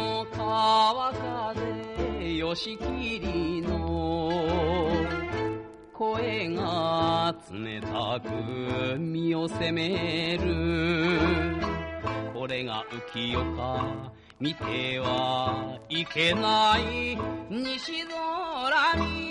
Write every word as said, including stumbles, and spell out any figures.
の川風よしきりの声が冷たく身を責める。これが浮世か見てはいけない西空に